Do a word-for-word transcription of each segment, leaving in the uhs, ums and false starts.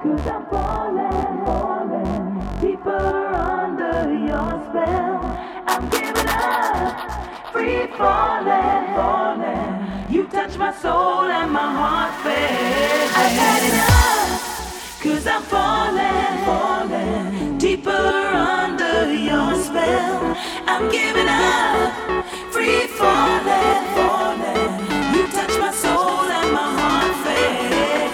I'm falling, falling deeper under your spell. I'm giving up, free falling, falling. You touch my soul and my heart fell. I've had enough, cause I'm falling, falling deeper under your spell. I'm giving up, free falling, falling. You touch my soul and my heart fell.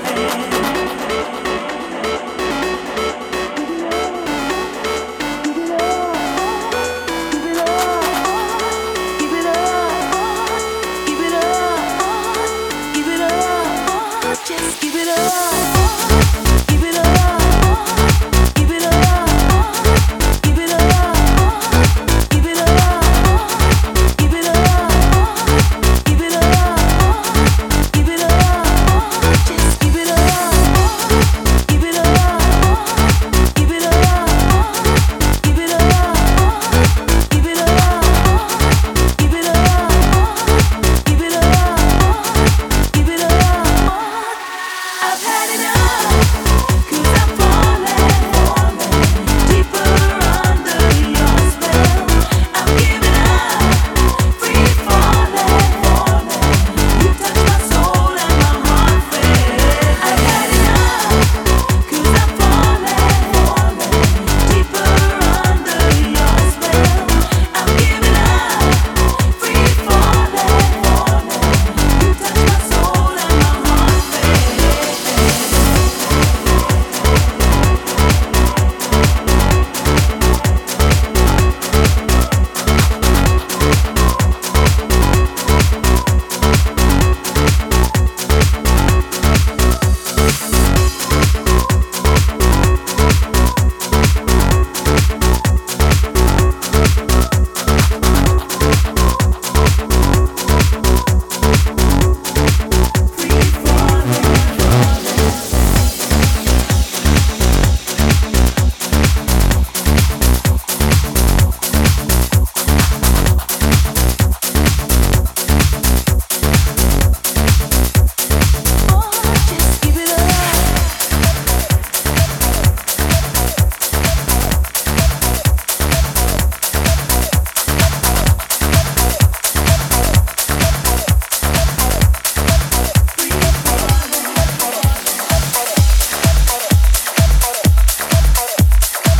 Just give it up, give it up, give it up, give it up, give it up, give it up, give it up, give it up, just give it up, give it up, give it up, give it up, give it up, give it up, give it up, give it up. I've had it.